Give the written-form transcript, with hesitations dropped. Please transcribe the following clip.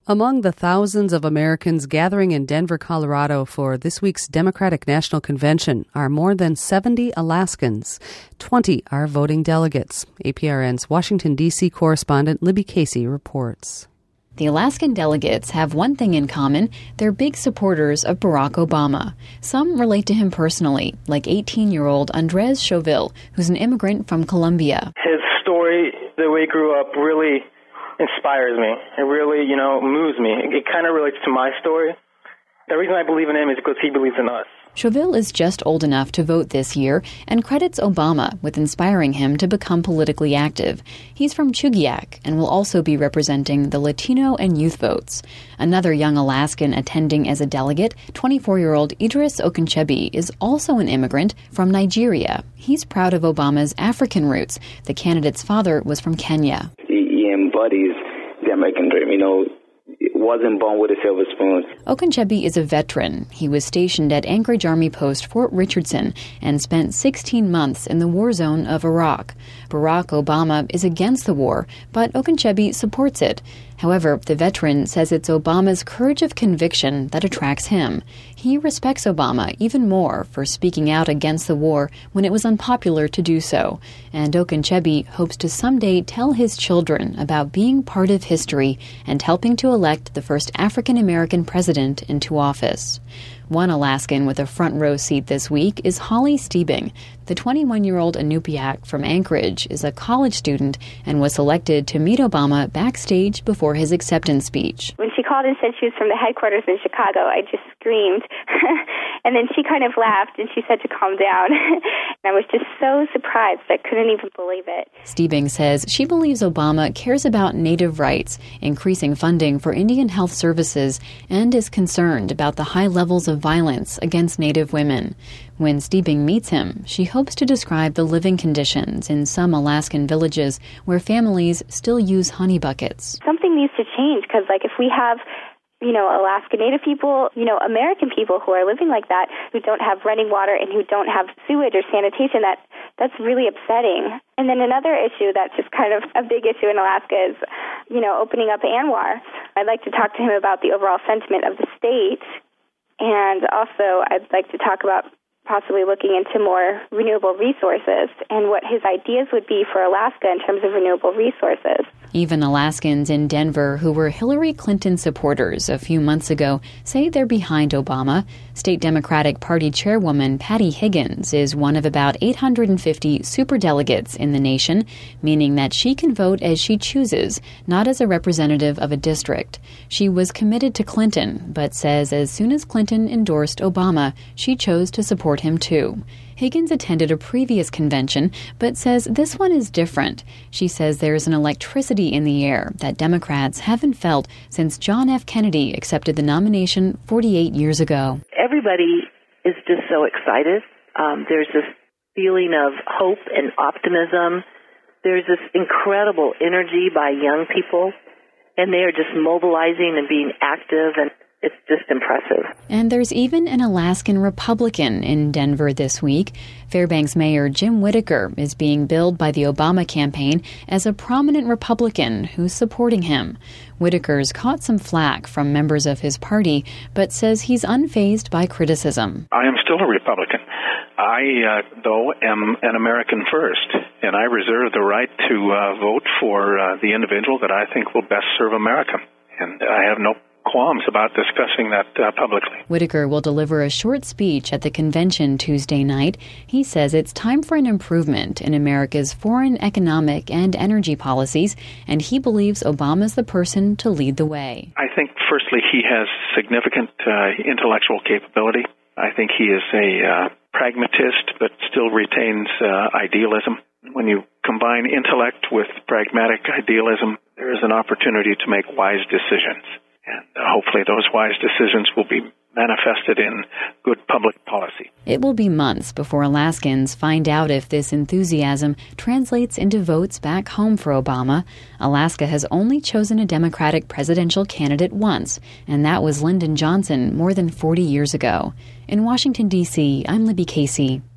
Among the thousands of Americans gathering in Denver, Colorado for this week's Democratic National Convention are more than 70 Alaskans. 20 are voting delegates. APRN's Washington, D.C. correspondent Libby Casey reports. The Alaskan delegates have one thing in common. They're big supporters of Barack Obama. Some relate to him personally, like 18-year-old Andres Chauville, who's an immigrant from Colombia. His story, the way he grew up, really inspires me. It really, moves me. It kind of relates to my story. The reason I believe in him is because he believes in us. Chauville is just old enough to vote this year and credits Obama with inspiring him to become politically active. He's from Chugiak and will also be representing the Latino and youth votes. Another young Alaskan attending as a delegate, 24-year-old Idris Okunchebi, is also an immigrant from Nigeria. He's proud of Obama's African roots. The candidate's father was from Kenya. He embodies the American dream, wasn't born with a silver spoon. Okunchebi is a veteran. He was stationed at Anchorage Army Post Fort Richardson and spent 16 months in the war zone of Iraq. Barack Obama is against the war, but Okunchebi supports it. However, the veteran says it's Obama's courage of conviction that attracts him. He respects Obama even more for speaking out against the war when it was unpopular to do so. And Okunchebi hopes to someday tell his children about being part of history and helping to elect the first African-American president into office. One Alaskan with a front row seat this week is Holly Steebing. The 21-year-old Inupiaq from Anchorage is a college student and was selected to meet Obama backstage before his acceptance speech. When she called and said she was from the headquarters in Chicago, I just screamed. And then she kind of laughed and she said to calm down. And I was just so surprised. I couldn't even believe it. Steebing says she believes Obama cares about Native rights, increasing funding for Indian health services, and is concerned about the high levels of violence against Native women. When Steebing meets him, she hopes to describe the living conditions in some Alaskan villages where families still use honey buckets. Something needs to change because, if we have Alaska Native people, American people who are living like that, who don't have running water and who don't have sewage or sanitation, that's really upsetting. And then another issue that's just kind of a big issue in Alaska is, opening up ANWR. I'd like to talk to him about the overall sentiment of the state. And also, I'd like to talk about possibly looking into more renewable resources and what his ideas would be for Alaska in terms of renewable resources. Even Alaskans in Denver who were Hillary Clinton supporters a few months ago say they're behind Obama. State Democratic Party Chairwoman Patty Higgins is one of about 850 superdelegates in the nation, meaning that she can vote as she chooses, not as a representative of a district. She was committed to Clinton, but says as soon as Clinton endorsed Obama, she chose to support him too. Higgins attended a previous convention, but says this one is different. She says there's an electricity in the air that Democrats haven't felt since John F. Kennedy accepted the nomination 48 years ago. Everybody is just so excited. There's this feeling of hope and optimism. There's this incredible energy by young people, and they are just mobilizing and being active, and it's just impressive. And there's even an Alaskan Republican in Denver this week. Fairbanks Mayor Jim Whitaker is being billed by the Obama campaign as a prominent Republican who's supporting him. Whitaker's caught some flack from members of his party, but says he's unfazed by criticism. I am still a Republican. I, though, am an American first, and I reserve the right to vote for the individual that I think will best serve America. And I have no qualms about discussing that publicly. Whitaker will deliver a short speech at the convention Tuesday night. He says it's time for an improvement in America's foreign economic and energy policies, and he believes Obama's the person to lead the way. I think, firstly, he has significant intellectual capability. I think he is a pragmatist, but still retains idealism. When you combine intellect with pragmatic idealism, there is an opportunity to make wise decisions. And hopefully those wise decisions will be manifested in good public policy. It will be months before Alaskans find out if this enthusiasm translates into votes back home for Obama. Alaska has only chosen a Democratic presidential candidate once, and that was Lyndon Johnson more than 40 years ago. In Washington, D.C., I'm Libby Casey.